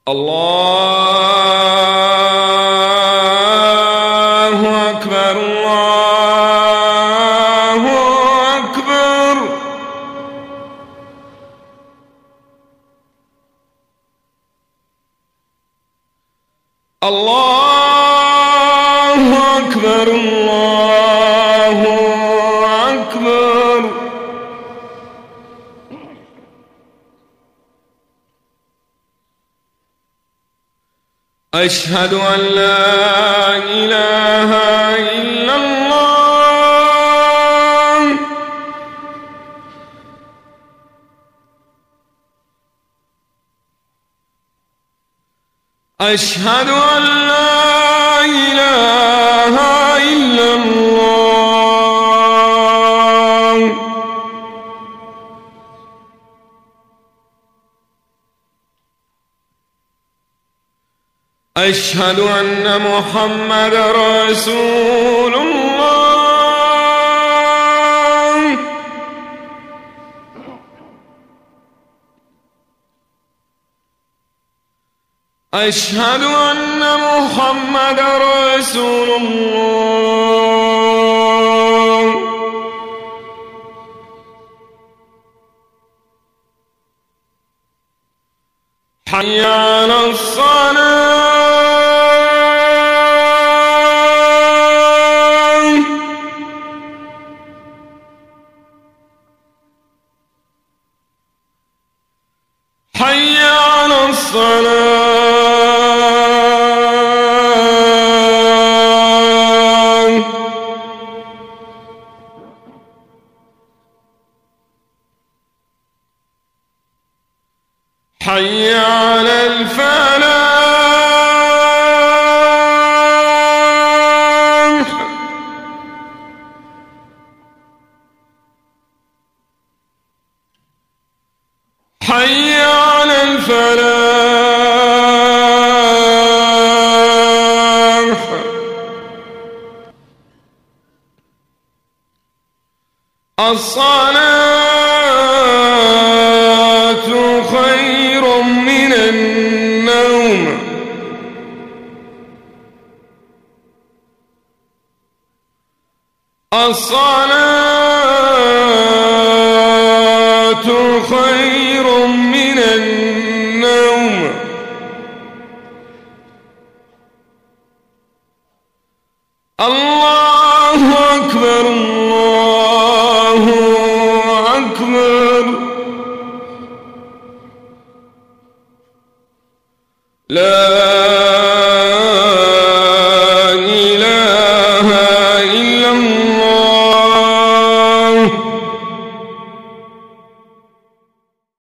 الله أكبر الله أكبر. الله أكبر الله أكبر. أشهد أن لا إله إلا الله. أشهد أن لا إله إلا الله. أشهد أن محمد رسول الله. أشهد أن محمد رسول الله. حي على الصلاة. حي على الصلاة. حي على الفلاح. حي على الفلاح. الصلاة خير من النوم. الصلاة خير من النوم. الله أكبر الله أكبر. لا